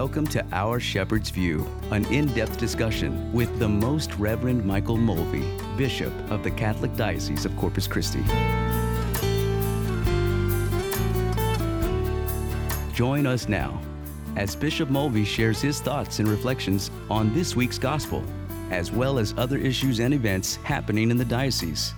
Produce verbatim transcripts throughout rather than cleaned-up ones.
Welcome to Our Shepherd's View, an in-depth discussion with the Most Reverend Michael Mulvey, Bishop of the Catholic Diocese of Corpus Christi. Join us now as Bishop Mulvey shares his thoughts and reflections on this week's Gospel, as well as other issues and events happening in the diocese.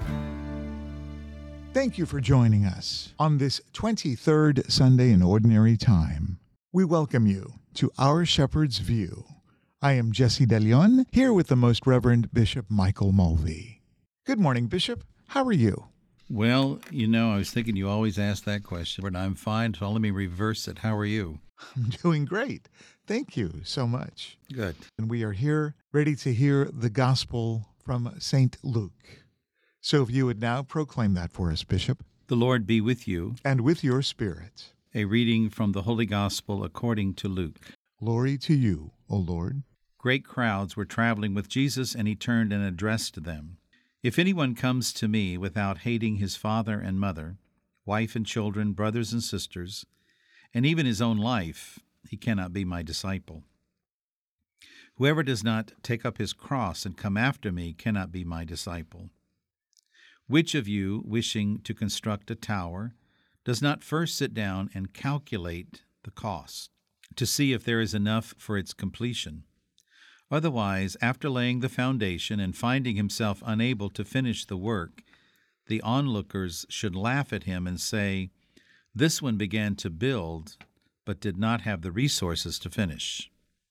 Thank you for joining us on this twenty-third Sunday in Ordinary Time. We welcome you to Our Shepherd's View. I am Jesse De Leon, here with the Most Reverend Bishop Michael Mulvey. Good morning, Bishop. How are you? Well, you know, I was thinking you always ask that question, but I'm fine, so let me reverse it. How are you? I'm doing great. Thank you so much. Good. And we are here ready to hear the Gospel from Saint Luke. So if you would now proclaim that for us, Bishop. The Lord be with you. And with your spirit. A reading from the Holy Gospel according to Luke. Glory to you, O Lord. Great crowds were traveling with Jesus, and he turned and addressed them. If anyone comes to me without hating his father and mother, wife and children, brothers and sisters, and even his own life, he cannot be my disciple. Whoever does not take up his cross and come after me cannot be my disciple. Which of you, wishing to construct a tower, does not first sit down and calculate the cost, to see if there is enough for its completion? Otherwise, after laying the foundation and finding himself unable to finish the work, the onlookers should laugh at him and say, "This one began to build, but did not have the resources to finish."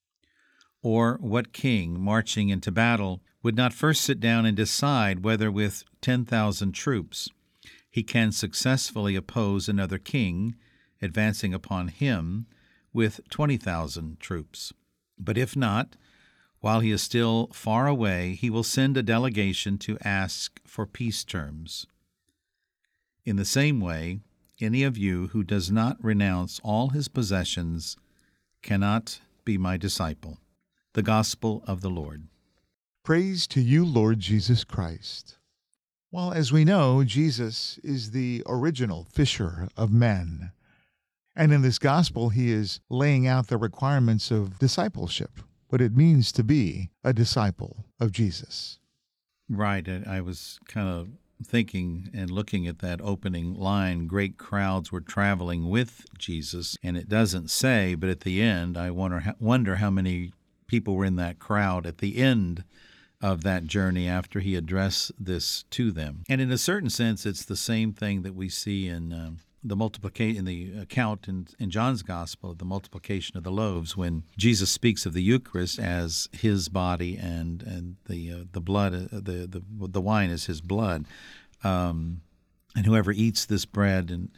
Or what king, marching into battle, would not first sit down and decide whether with ten thousand troops he can successfully oppose another king, advancing upon him with twenty thousand troops? But if not, while he is still far away, he will send a delegation to ask for peace terms. In the same way, any of you who does not renounce all his possessions cannot be my disciple. The Gospel of the Lord. Praise to you, Lord Jesus Christ. Well, as we know, Jesus is the original fisher of men. And in this gospel, he is laying out the requirements of discipleship, what it means to be a disciple of Jesus. Right. I was kind of thinking and looking at that opening line, great crowds were traveling with Jesus, and it doesn't say, but at the end, I wonder, wonder how many people were in that crowd at the end of that journey after he addressed this to them. And in a certain sense, it's the same thing that we see in um, the multiplication, in the account in, in John's Gospel of the multiplication of the loaves, when Jesus speaks of the Eucharist as his body and and the uh, the blood, uh, the the the wine is his blood, um, and whoever eats this bread and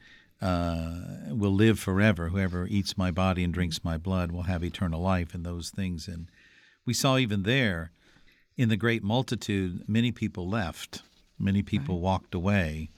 uh, will live forever. Whoever eats my body and drinks my blood will have eternal life, and those things. And we saw even there, in the great multitude, many people left. Many people right. walked away.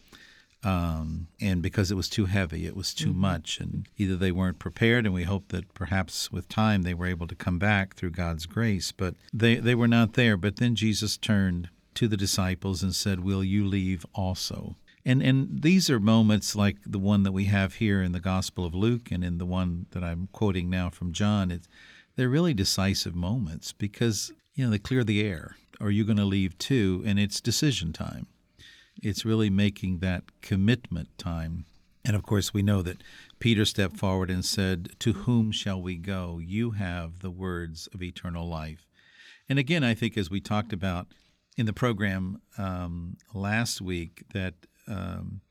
Um, and because it was too heavy, it was too mm-hmm. much, and either they weren't prepared, and we hope that perhaps with time they were able to come back through God's grace, but they, they were not there. But then Jesus turned to the disciples and said, "Will you leave also?" And and these are moments like the one that we have here in the Gospel of Luke and in the one that I'm quoting now from John. It's, they're really decisive moments because, you know, they clear the air. Are you going to leave too? And it's decision time. It's really making that commitment time. And of course, we know that Peter stepped forward and said, "To whom shall we go? You have the words of eternal life." And again, I think as we talked about in the program um, last week, that um,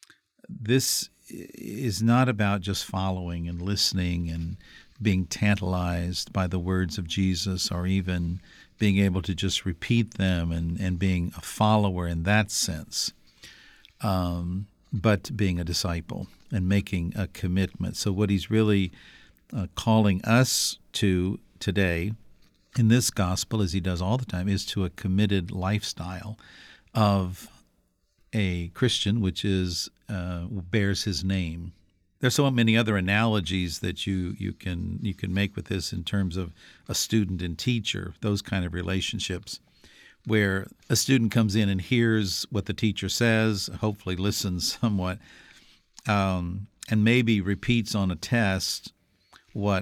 this is not about just following and listening and being tantalized by the words of Jesus, or even being able to just repeat them and, and being a follower in that sense, um, but being a disciple and making a commitment. So what he's really uh, calling us to today in this gospel, as he does all the time, is to a committed lifestyle of a Christian, which is uh, bears his name. There's so many other analogies that you, you can you can make with this in terms of a student and teacher, those kind of relationships, where a student comes in and hears what the teacher says, hopefully listens somewhat, um, and maybe repeats on a test what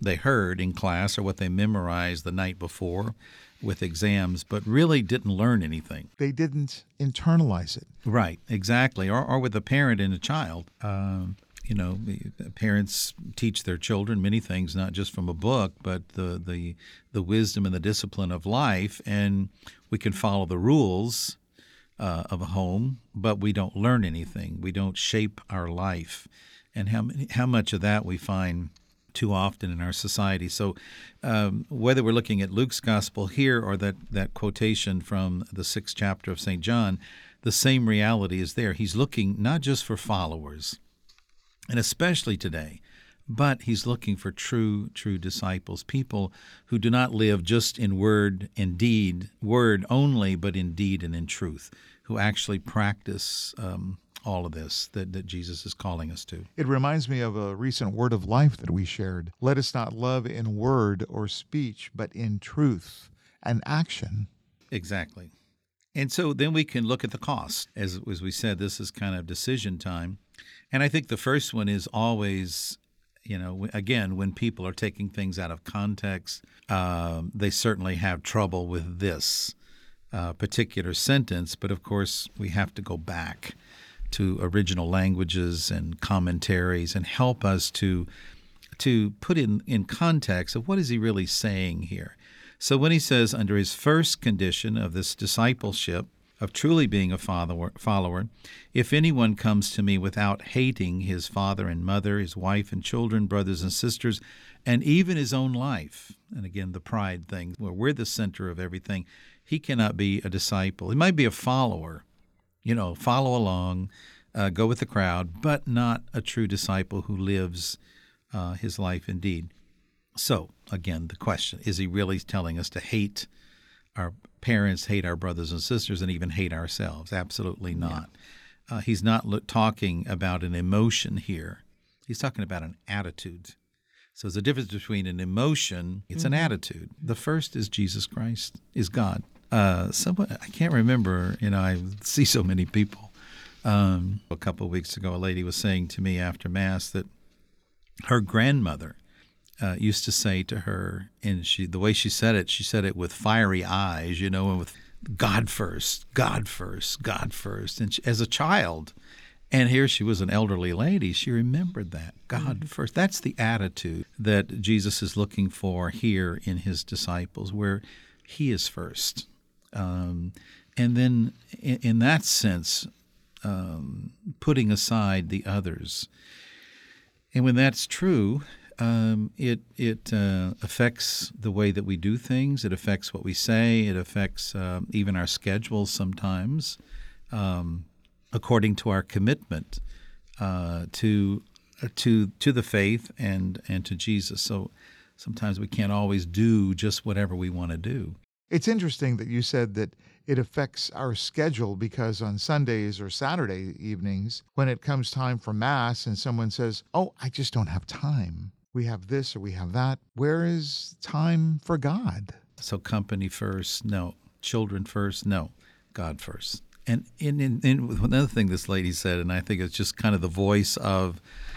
they heard in class or what they memorized the night before with exams, but really didn't learn anything. They didn't internalize it. Right, exactly. Or, or with a parent and a child. Um, you know, parents teach their children many things, not just from a book, but the, the, the wisdom and the discipline of life. And we can follow the rules uh, of a home, but we don't learn anything. We don't shape our life. And how many, how much of that we find too often in our society. So um, whether we're looking at Luke's gospel here or that, that quotation from the sixth chapter of Saint John, the same reality is there. He's looking not just for followers, and especially today, but he's looking for true, true disciples, people who do not live just in word and deed, word only, but in deed and in truth, who actually practice um, all of this that, that Jesus is calling us to. It reminds me of a recent word of life that we shared. Let us not love in word or speech, but in truth and action. Exactly. And so then we can look at the cost. As, as we said, this is kind of decision time. And I think the first one is always, you know, again, when people are taking things out of context, um, they certainly have trouble with this uh, particular sentence. But of course, we have to go back to original languages and commentaries and help us to to put in, in context of what is he really saying here. So when he says under his first condition of this discipleship, of truly being a follower, follower, if anyone comes to me without hating his father and mother, his wife and children, brothers and sisters, and even his own life, and again, the pride thing, where we're the center of everything, he cannot be a disciple. He might be a follower, you know, follow along, uh, go with the crowd, but not a true disciple who lives uh, his life indeed. So, again, the question, is he really telling us to hate our parents, hate our brothers and sisters, and even hate ourselves? Absolutely not. Yeah. Uh, he's not lo- talking about an emotion here. He's talking about an attitude. So there's a difference between an emotion, it's mm-hmm. an attitude. The first is Jesus Christ, is God. Uh, someone, I can't remember, you know, I see so many people. Um, a couple of weeks ago, a lady was saying to me after Mass that her grandmother uh, used to say to her, and she, the way she said it, she said it with fiery eyes, you know, and with God first, God first, God first. And she, as a child, and here she was an elderly lady, she remembered that, God mm-hmm. first. That's the attitude that Jesus is looking for here in his disciples, where he is first. Um, and then in, in that sense, um, putting aside the others. And when that's true, um, it it uh, affects the way that we do things. It affects what we say. It affects uh, even our schedules sometimes, um, according to our commitment uh, to to to the faith and and to Jesus. So sometimes we can't always do just whatever we want to do. It's interesting that you said that it affects our schedule, because on Sundays or Saturday evenings, when it comes time for Mass and someone says, oh, I just don't have time. We have this or we have that. Where is time for God? So company first, no. Children first, no. God first. And in, in, in another thing this lady said, and I think it's just kind of the voice of,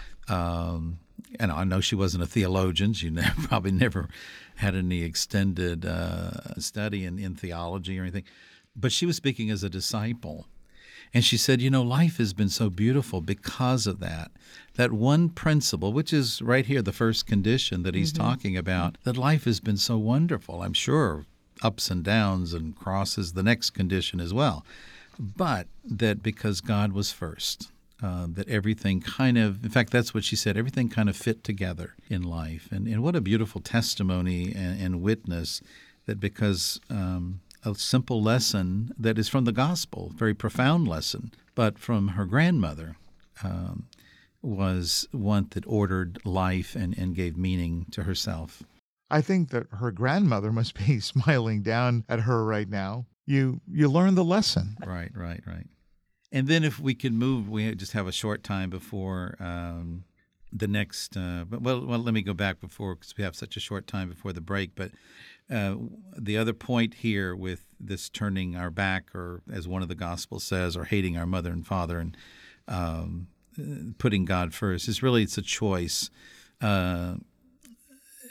um, and I know she wasn't a theologian. She never, probably never had any extended uh, study in, in theology or anything. But she was speaking as a disciple. And she said, you know, life has been so beautiful because of that. That one principle, which is right here, the first condition that he's mm-hmm. talking about, that life has been so wonderful. I'm sure ups and downs and crosses, the next condition as well. But that because God was first, uh, that everything kind of, in fact, that's what she said, everything kind of fit together in life. And, and what a beautiful testimony and, and witness that because um, a simple lesson that is from the gospel, very profound lesson, but from her grandmother, um, was one that ordered life and, and gave meaning to herself. I think that her grandmother must be smiling down at her right now. You you learn the lesson. Right, right, right. And then if we can move, we just have a short time before um, the next, uh, but well, well, let me go back before, because we have such a short time before the break. But uh, the other point here with this turning our back, or as one of the Gospels says, or hating our mother and father and um, putting God first, is really, it's a choice. Uh,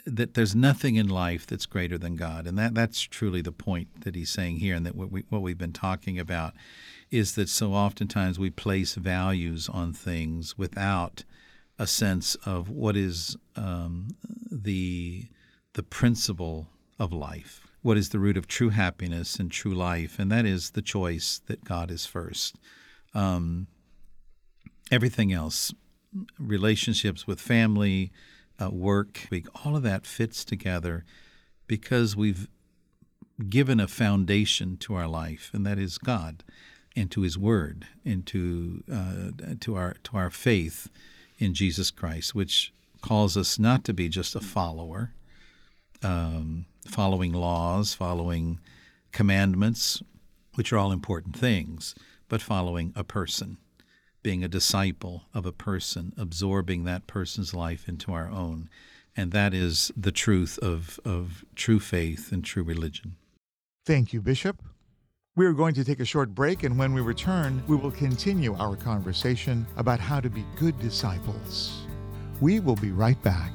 that there's nothing in life that's greater than God. And that, that's truly the point that he's saying here, and that what, we, what we've been talking about is that so oftentimes we place values on things without a sense of what is um, the the principle of life, what is the root of true happiness and true life, and that is the choice that God is first. Um, everything else, relationships with family, uh, work, all of that fits together because we've given a foundation to our life, and that is God, and to His Word, and to uh, to our to our faith in Jesus Christ, which calls us not to be just a follower, um, following laws, following commandments, which are all important things, but following a person, being a disciple of a person, absorbing that person's life into our own. And that is the truth of, of true faith and true religion. Thank you, Bishop. We are going to take a short break, and when we return, we will continue our conversation about how to be good disciples. We will be right back.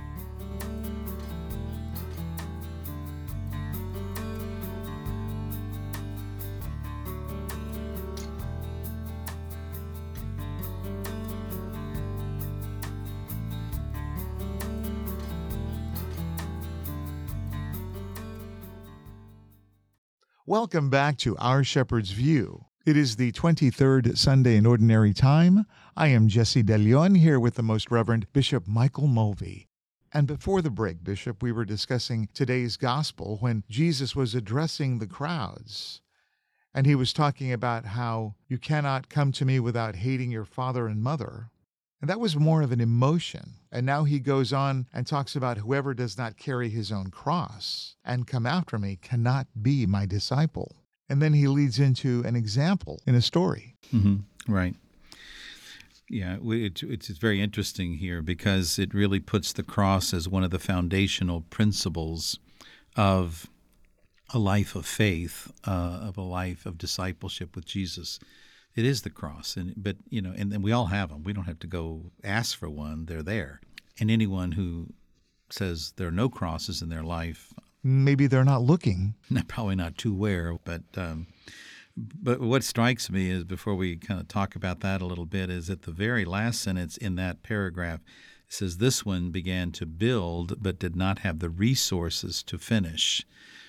Welcome back to Our Shepherd's View. It is the twenty-third Sunday in Ordinary Time. I am Jesse De Leon here with the Most Reverend Bishop Michael Mulvey. And before the break, Bishop, we were discussing today's gospel when Jesus was addressing the crowds. And he was talking about how you cannot come to me without hating your father and mother. And that was more of an emotion. And now he goes on and talks about whoever does not carry his own cross and come after me cannot be my disciple. And then he leads into an example in a story. Mm-hmm. Right. Yeah, it, it's very interesting here because it really puts the cross as one of the foundational principles of a life of faith, uh, of a life of discipleship with Jesus. It is the cross, and but you know, and, and we all have them. We don't have to go ask for one; they're there. And anyone who says there are no crosses in their life, maybe they're not looking. Probably not too aware. But um, but what strikes me is, before we kind of talk about that a little bit, is at the very last sentence in that paragraph, it says, "This one began to build, but did not have the resources to finish."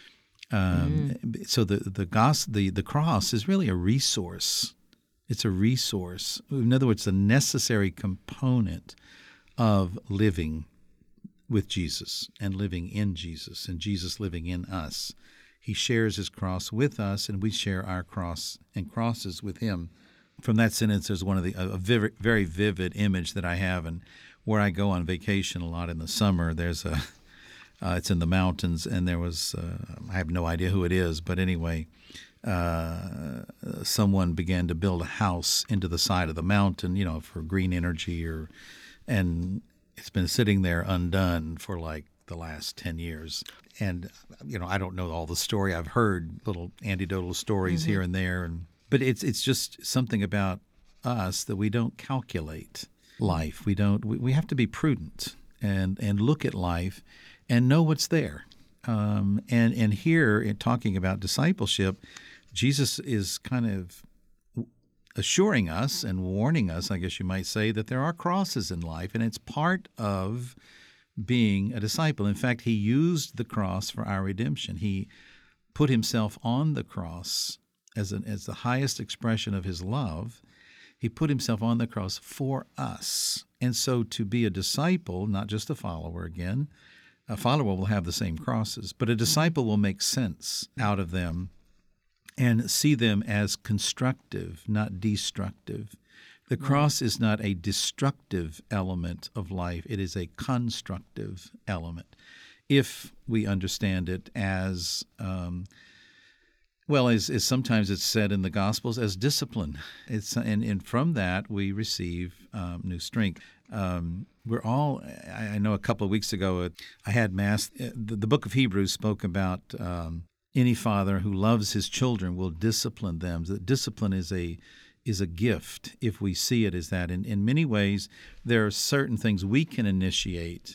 Um, mm. So the the, gos- the the cross is really a resource. It's a resource. In other words, a necessary component of living with Jesus and living in Jesus and Jesus living in us. He shares his cross with us, and we share our cross and crosses with him. From that sentence, there's one of the a very, very vivid image that I have, and where I go on vacation a lot in the summer. There's a uh, it's in the mountains, and there was uh, I have no idea who it is, but anyway. Uh, someone began to build a house into the side of the mountain, you know, for green energy, or, and it's been sitting there undone for like the last ten years. And, you know, I don't know all the story. I've heard little anecdotal stories mm-hmm. here and there, and but it's it's just something about us that we don't calculate life. We don't. We, we have to be prudent and and look at life and know what's there. Um, and and here, in talking about discipleship, Jesus is kind of assuring us and warning us, I guess you might say, that there are crosses in life, and it's part of being a disciple. In fact, he used the cross for our redemption. He put himself on the cross as an, as the highest expression of his love. He put himself on the cross for us. And so to be a disciple, not just a follower again, a follower will have the same crosses, but a disciple will make sense out of them and see them as constructive, not destructive. The cross is not a destructive element of life. It is a constructive element, if we understand it as, um, well, as, as sometimes it's said in the Gospels, as discipline. It's, and, and from that, we receive um, new strength. Um, we're all, I, I know a couple of weeks ago, I had Mass, the, the book of Hebrews spoke about um, any father who loves his children will discipline them. That discipline is a is a gift if we see it as that. In, in many ways, there are certain things we can initiate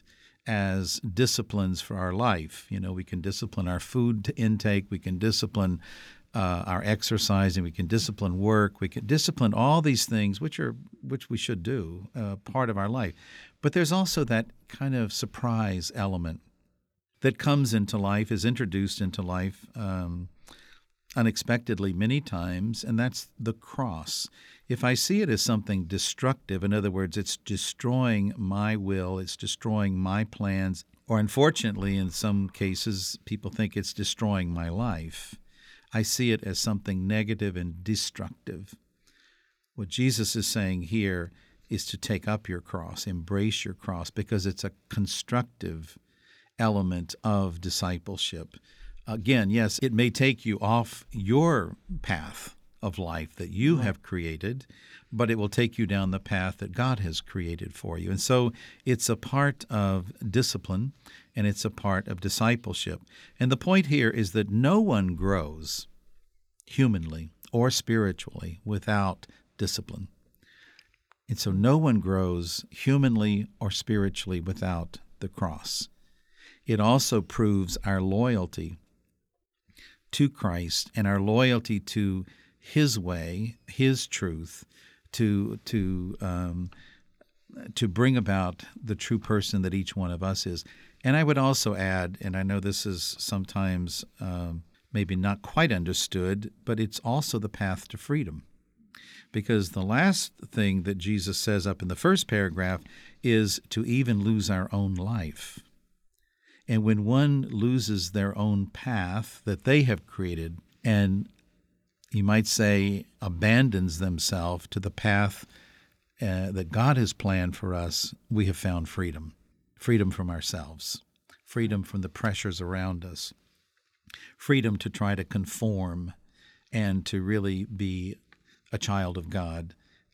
as disciplines for our life. You know, we can discipline our food intake, we can discipline uh, our exercising, we can discipline work, we can discipline all these things, which are which we should do, uh, part of our life. But there's also that kind of surprise element that comes into life, is introduced into life um, unexpectedly many times, and that's the cross. If I see it as something destructive, in other words, it's destroying my will, it's destroying my plans, or unfortunately, in some cases, people think it's destroying my life, I see it as something negative and destructive. What Jesus is saying here is to take up your cross, embrace your cross, because it's a constructive element of discipleship. Again, yes, it may take you off your path of life that you right. have created, but it will take you down the path that God has created for you. And so it's a part of discipline, and it's a part of discipleship. And the point here is that no one grows humanly or spiritually without discipline. And so no one grows humanly or spiritually without the cross. It also proves our loyalty to Christ and our loyalty to His way, His truth, to to um, to bring about the true person that each one of us is. And I would also add, and I know this is sometimes um, maybe not quite understood, but it's also the path to freedom. Because the last thing that Jesus says up in the first paragraph is to even lose our own life. And when one loses their own path that they have created, and you might say abandons themselves to the path uh, that God has planned for us, we have found freedom. Freedom from ourselves, freedom from the pressures around us, freedom to try to conform and to really be a child of God,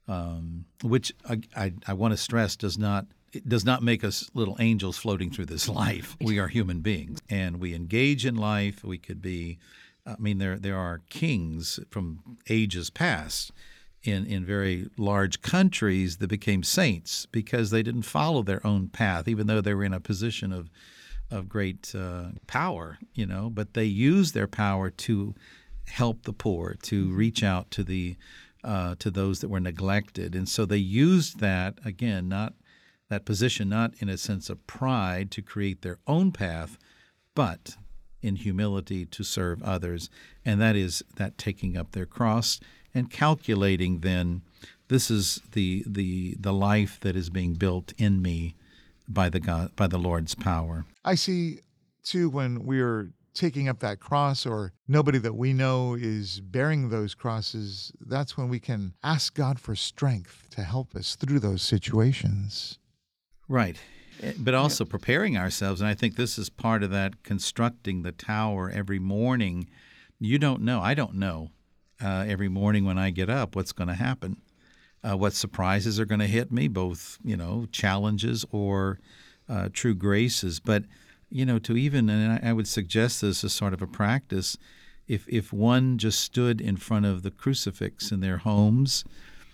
um, which I, I, I want to stress does not It does not make us little angels floating through this life. We are human beings, and we engage in life. We could be, I mean, there there are kings from ages past in, in very large countries that became saints because they didn't follow their own path, even though they were in a position of of great uh, power, you know, but they used their power to help the poor, to reach out to the uh, to those that were neglected. And so they used that, again, not that position not in a sense of pride to create their own path, but in humility to serve others. And that is that taking up their cross and calculating then, this is the the the life that is being built in me by the God, by the Lord's power. I see, too, when we're taking up that cross or nobody that we know is bearing those crosses, that's when we can ask God for strength to help us through those situations. Right. But also preparing ourselves, and I think this is part of that constructing the tower every morning. You don't know, I don't know uh, every morning when I get up what's going to happen, uh, what surprises are going to hit me, both, you know, challenges or uh, true graces. But, you know, to even, and I would suggest this as sort of a practice, if, if one just stood in front of the crucifix in their homes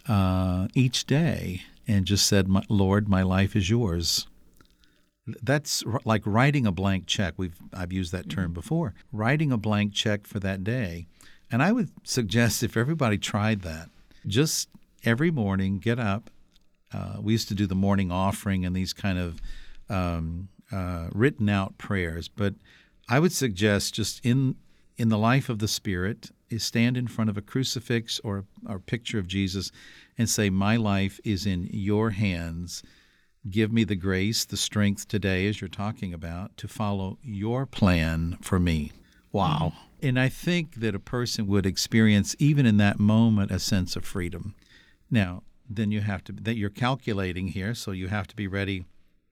uh, each day and just said, Lord, my life is yours. That's like writing a blank check. We've I've used that term before. Writing a blank check for that day. And I would suggest if everybody tried that, just every morning, get up. Uh, we used to do the morning offering and these kind of um, uh, written out prayers. But I would suggest just in in the life of the Spirit is stand in front of a crucifix or or picture of Jesus and say, my life is in your hands. Give me the grace, the strength today, as you're talking about, to follow your plan for me. Wow. Mm-hmm. And I think that a person would experience, even in that moment, a sense of freedom. Now, then you have to, that you're calculating here, so you have to be ready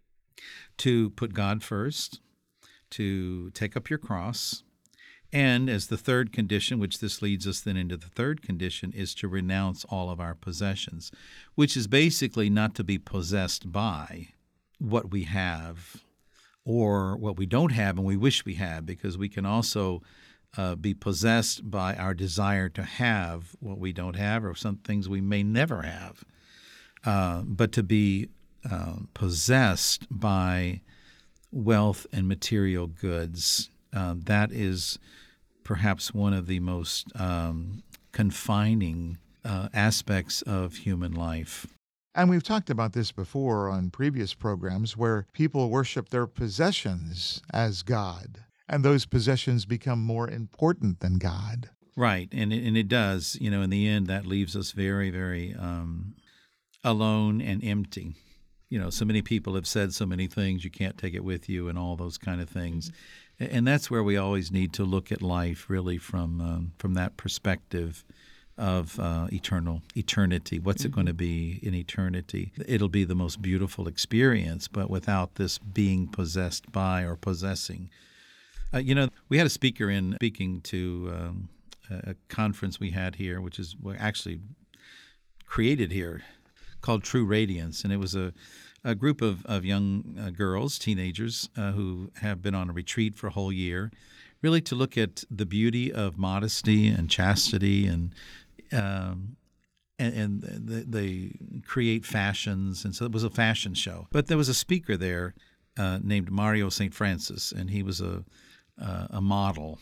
to put God first, to take up your cross, and as the third condition, which this leads us then into the third condition, is to renounce all of our possessions, which is basically not to be possessed by what we have or what we don't have and we wish we had, because we can also uh, be possessed by our desire to have what we don't have or some things we may never have. Uh, but to be uh, possessed by wealth and material goods. Um, that is perhaps one of the most um, confining uh, aspects of human life. And we've talked about this before on previous programs where people worship their possessions as God, and those possessions become more important than God. Right, and it, and it does. You know, in the end, that leaves us very, very um, alone and empty. You know, so many people have said so many things, you can't take it with you and all those kind of things. Mm-hmm. And that's where we always need to look at life really from um, from that perspective of uh, eternal eternity. What's mm-hmm. it going to be in eternity? It'll be the most beautiful experience, but without this being possessed by or possessing. Uh, you know, we had a speaker in speaking to um, a conference we had here, which is actually created here, called True Radiance. And it was a, a group of, of young uh, girls, teenagers, uh, who have been on a retreat for a whole year, really to look at the beauty of modesty and chastity, and um, and, and they, they create fashions. And so it was a fashion show. But there was a speaker there uh, named Mario Saint Francis, and he was a, uh, a model.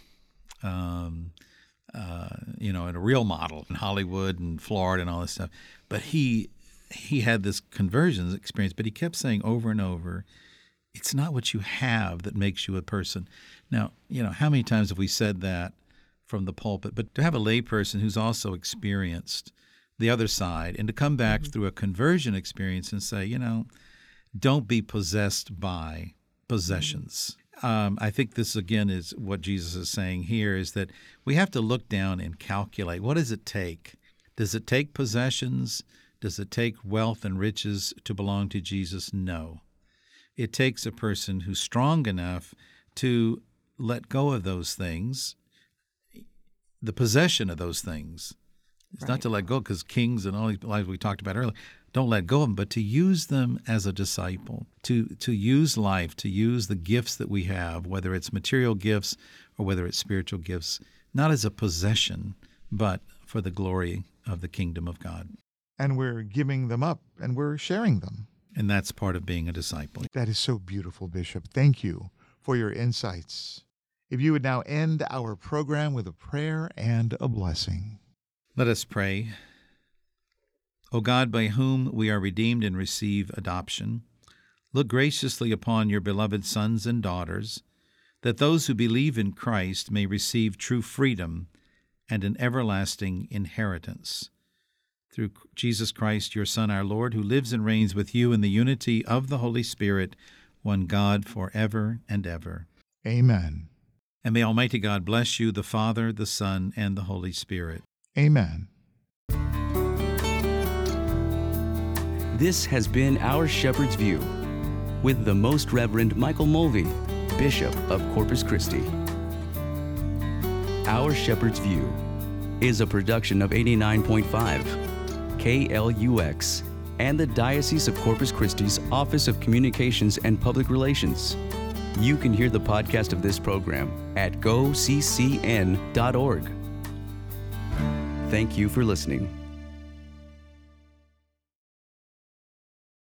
Um Uh, you know, and a real model in Hollywood and Florida and all this stuff. But he he had this conversion experience, but he kept saying over and over, it's not what you have that makes you a person. Now, you know, how many times have we said that from the pulpit? But to have a layperson who's also experienced the other side and to come back mm-hmm. through a conversion experience and say, you know, don't be possessed by possessions. Mm-hmm. Um, I think this, again, is what Jesus is saying here, is that we have to look down and calculate. What does it take? Does it take possessions? Does it take wealth and riches to belong to Jesus? No. It takes a person who's strong enough to let go of those things, the possession of those things. It's right. Not to let go, because kings and all these lives we talked about earlier, don't let go of them, but to use them as a disciple, to to use life, to use the gifts that we have, whether it's material gifts or whether it's spiritual gifts, not as a possession, but for the glory of the kingdom of God. And we're giving them up, and we're sharing them. And that's part of being a disciple. That is so beautiful, Bishop. Thank you for your insights. If you would now end our program with a prayer and a blessing. Let us pray. O God, by whom we are redeemed and receive adoption, look graciously upon your beloved sons and daughters, that those who believe in Christ may receive true freedom and an everlasting inheritance. Through Jesus Christ, your Son, our Lord, who lives and reigns with you in the unity of the Holy Spirit, one God, forever and ever. Amen. And may Almighty God bless you, the Father, the Son, and the Holy Spirit. Amen. This has been Our Shepherd's View with the Most Reverend Michael Mulvey, Bishop of Corpus Christi. Our Shepherd's View is a production of eighty-nine point five K L U X and the Diocese of Corpus Christi's Office of Communications and Public Relations. You can hear the podcast of this program at go c c n dot org. Thank you for listening.